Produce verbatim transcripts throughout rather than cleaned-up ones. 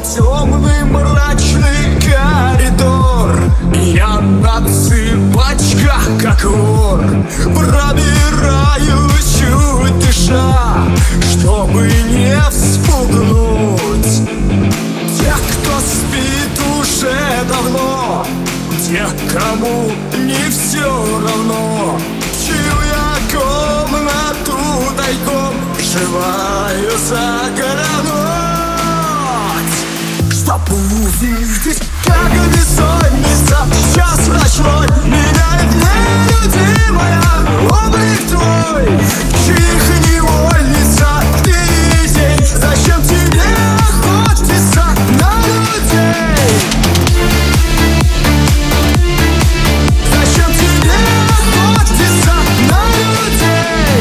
темный мрачный коридор. Я на цыпочках, как вор, пробираюсь, чуть дыша, чтобы не вспугнуть тех, кто спит уже давно, тех, кому не все равно, чью я комнату тайком желаю загорнуть, чтобы увидеть, как бессонница час ночной меняет нелюдимая облик твой, чьих невольница ты и день. Зачем тебе охотиться на людей? Зачем тебе охотиться на людей?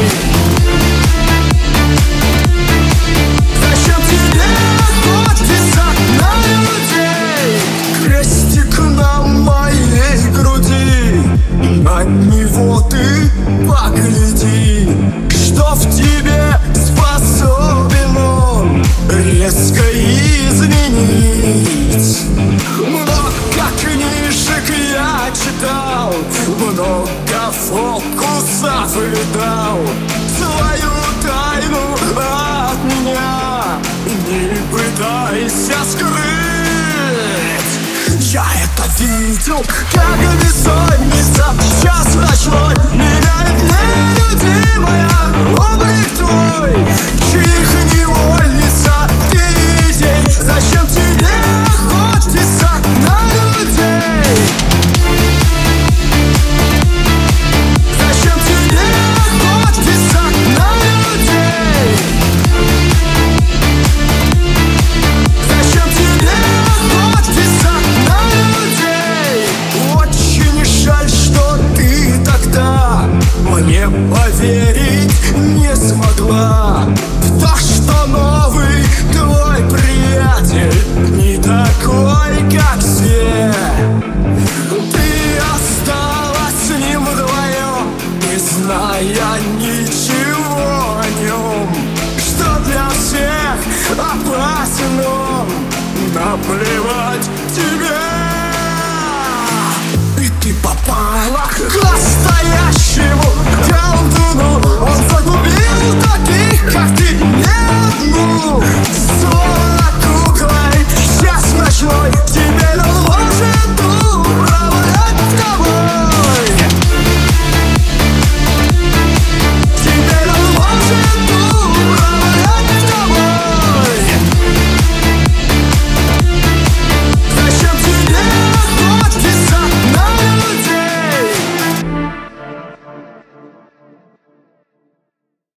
Зачем тебе охотиться на людей? Крестик на моей груди, на него ты погляди, что в тебе способен он резко изменить. Много книжек я читал, много фокусов видал. Свою тайну от меня не пытайся скрыть. Я это видел, как бессонница час ночной меняет нелюдимая облик твой, чьих невольница ты и день. Зачем тебе охотиться на людей? Зачем тебе охотиться на людей? Зачем тебе охотиться на людей? Очень жаль, что ты тогда мне поверить не смогла в то, что новый твой приятель не такой, как все. Ты осталась с ним вдвоем, не зная ничего о нем, что для всех опасен он. Наплевать тебе, и ты попала к настоящему колдуну. Он загубил таких, как ты, не одну.